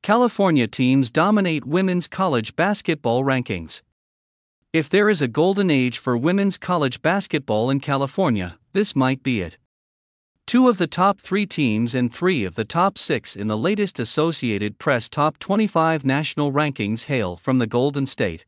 California teams dominate women's college basketball rankings. If there is a golden age for women's college basketball in California, this might be it. 2 of the top 3 teams and 3 of the top 6 in the latest Associated Press Top 25 national rankings hail from the Golden State.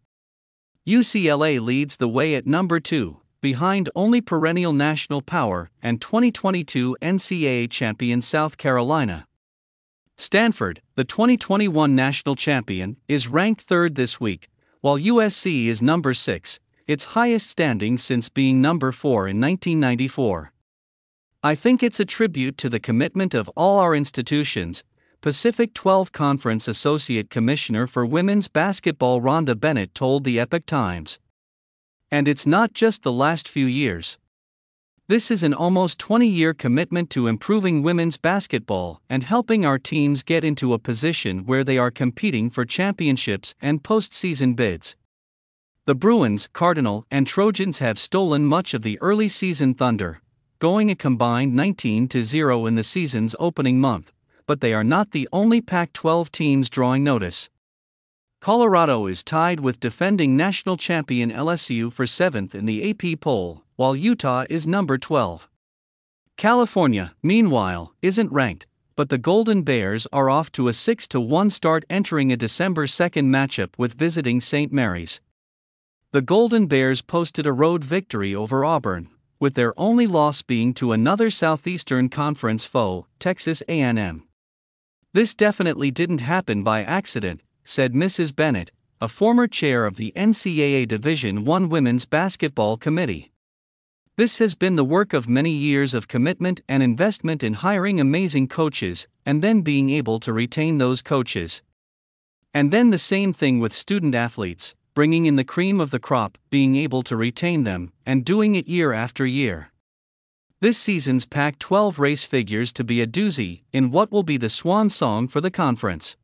UCLA leads the way at number 2, behind only perennial national power and 2022 NCAA champion South Carolina. Stanford, the 2021 national champion, is ranked 3rd this week, while USC is number 6, its highest standing since being number 4 in 1994. I think it's a tribute to the commitment of all our institutions, Pacific 12 Conference Associate Commissioner for Women's Basketball Rhonda Bennett told the Epoch Times. And it's not just the last few years. This is an almost 20-year commitment to improving women's basketball and helping our teams get into a position where they are competing for championships and postseason bids. The Bruins, Cardinal, and Trojans have stolen much of the early season thunder, going a combined 19-0 in the season's opening month, but they are not the only Pac-12 teams drawing notice. Colorado is tied with defending national champion LSU for 7th in the AP poll, while Utah is number 12. California, meanwhile, isn't ranked, but the Golden Bears are off to a 6-1 start entering a December 2nd matchup with visiting St. Mary's. The Golden Bears posted a road victory over Auburn, with their only loss being to another Southeastern Conference foe, Texas A&M. This definitely didn't happen by accident, said Mrs. Bennett, a former chair of the NCAA Division I Women's Basketball Committee. This has been the work of many years of commitment and investment in hiring amazing coaches, and then being able to retain those coaches. And then the same thing with student athletes, bringing in the cream of the crop, being able to retain them, and doing it year after year. This season's Pac-12 race figures to be a doozy in what will be the swan song for the conference.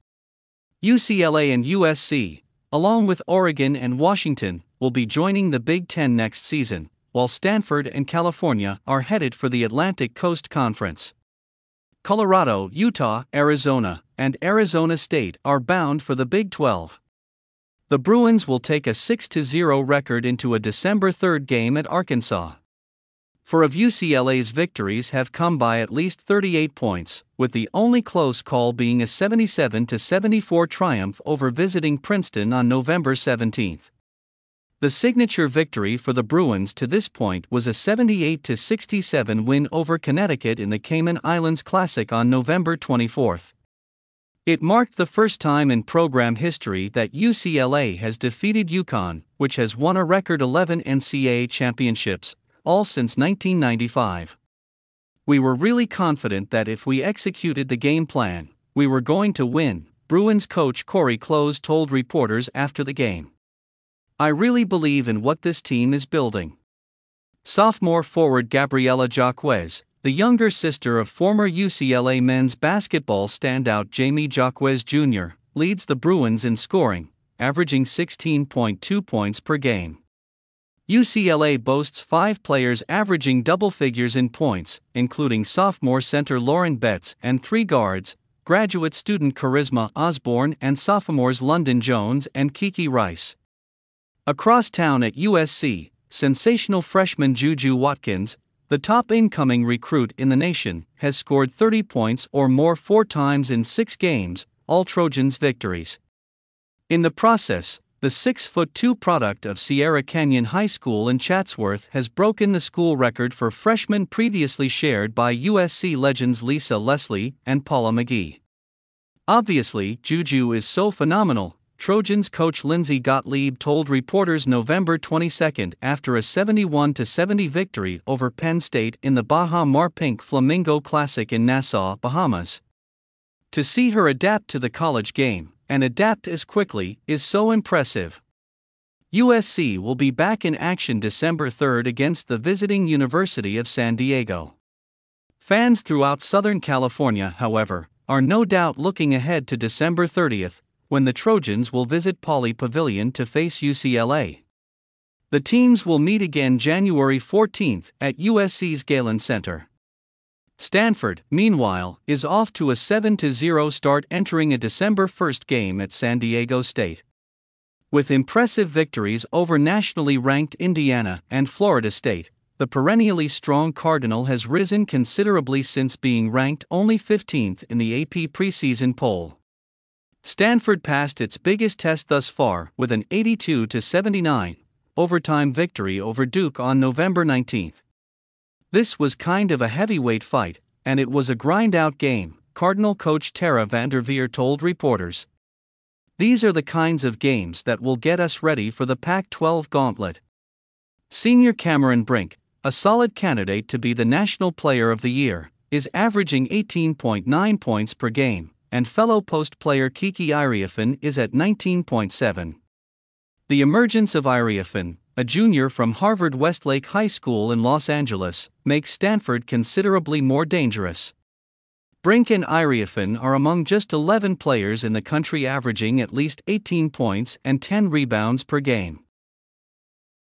UCLA and USC, along with Oregon and Washington, will be joining the Big Ten next season, while Stanford and California are headed for the Atlantic Coast Conference. Colorado, Utah, Arizona, and Arizona State are bound for the Big 12. The Bruins will take a 6-0 record into a December 3rd game at Arkansas. 4 of UCLA's victories have come by at least 38 points, with the only close call being a 77-74 triumph over visiting Princeton on November 17. The signature victory for the Bruins to this point was a 78-67 win over Connecticut in the Cayman Islands Classic on November 24. It marked the first time in program history that UCLA has defeated UConn, which has won a record 11 NCAA championships, all since 1995. We were really confident that if we executed the game plan, we were going to win, Bruins coach Corey Close told reporters after the game. I really believe in what this team is building. Sophomore forward Gabriela Jaquez, the younger sister of former UCLA men's basketball standout Jamie Jaquez Jr., leads the Bruins in scoring, averaging 16.2 points per game. UCLA boasts 5 players averaging double figures in points, including sophomore center Lauren Betts and 3 guards, graduate student Charisma Osborne and sophomores London Jones and Kiki Rice. Across town at USC, sensational freshman Juju Watkins, the top incoming recruit in the nation, has scored 30 points or more 4 times in 6 games, all Trojans victories. In the process, the 6'2" product of Sierra Canyon High School in Chatsworth has broken the school record for freshmen previously shared by USC legends Lisa Leslie and Paula McGee. Obviously, Juju is so phenomenal, Trojans coach Lindsey Gottlieb told reporters November 22 after a 71-70 victory over Penn State in the Baha Mar Pink Flamingo Classic in Nassau, Bahamas. To see her adapt to the college game, and adapt as quickly, is so impressive. USC will be back in action December 3 against the visiting University of San Diego. Fans throughout Southern California, however, are no doubt looking ahead to December 30, when the Trojans will visit Pauley Pavilion to face UCLA. The teams will meet again January 14 at USC's Galen Center. Stanford, meanwhile, is off to a 7-0 start entering a December 1 game at San Diego State. With impressive victories over nationally ranked Indiana and Florida State, the perennially strong Cardinal has risen considerably since being ranked only 15th in the AP preseason poll. Stanford passed its biggest test thus far with an 82-79 overtime victory over Duke on November 19. This was kind of a heavyweight fight, and it was a grind-out game, Cardinal coach Tara Vanderveer told reporters. These are the kinds of games that will get us ready for the Pac-12 gauntlet. Senior Cameron Brink, a solid candidate to be the National Player of the Year, is averaging 18.9 points per game, and fellow Post player Kiki Iriafen is at 19.7. The emergence of Iriafen, a junior from Harvard Westlake High School in Los Angeles, makes Stanford considerably more dangerous. Brink and Iriafen are among just 11 players in the country averaging at least 18 points and 10 rebounds per game.